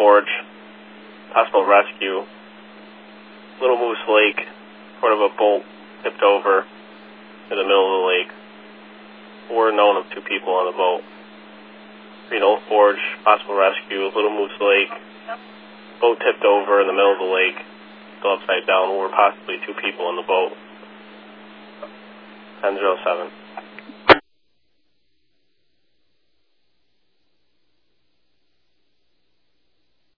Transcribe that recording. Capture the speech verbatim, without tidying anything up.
Forge, possible rescue. Little Moose Lake, sort of a boat tipped over in the middle of the lake. We're known of two people on the boat. Green Oak Forge, possible rescue, Little Moose Lake, boat tipped over in the middle of the lake, still upside down. We're possibly two people on the boat. ten oh seven.